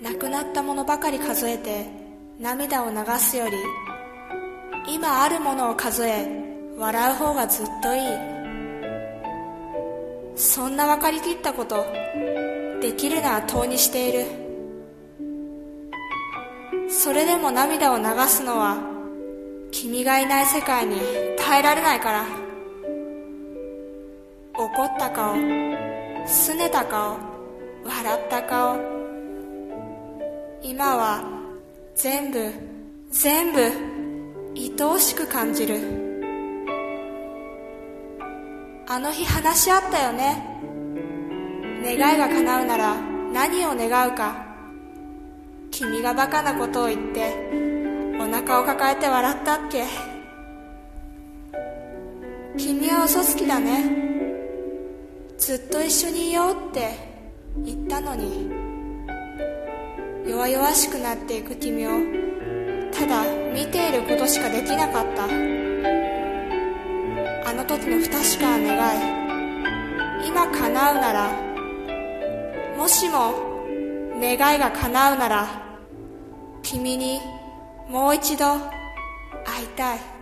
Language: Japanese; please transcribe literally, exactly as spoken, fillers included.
なくなったものばかり数えて涙を流すより、今あるものを数え笑う方がずっといい。そんな分かりきったこと、できるならとうにしている。それでも涙を流すのは、君がいない世界に耐えられないから。怒った顔、拗ねた顔、笑った顔、今は全部全部愛おしく感じる。あの日話し合ったよね。願いが叶うなら何を願うか。君がバカなことを言ってお腹を抱えて笑ったっけ。君は嘘つきだね。ずっと一緒にいようって言ったのに。弱々しくなっていく君をただ見ていることしかできなかった。あの時の不確かな願い、今叶うなら、もしも願いが叶うなら、君にもう一度会いたい。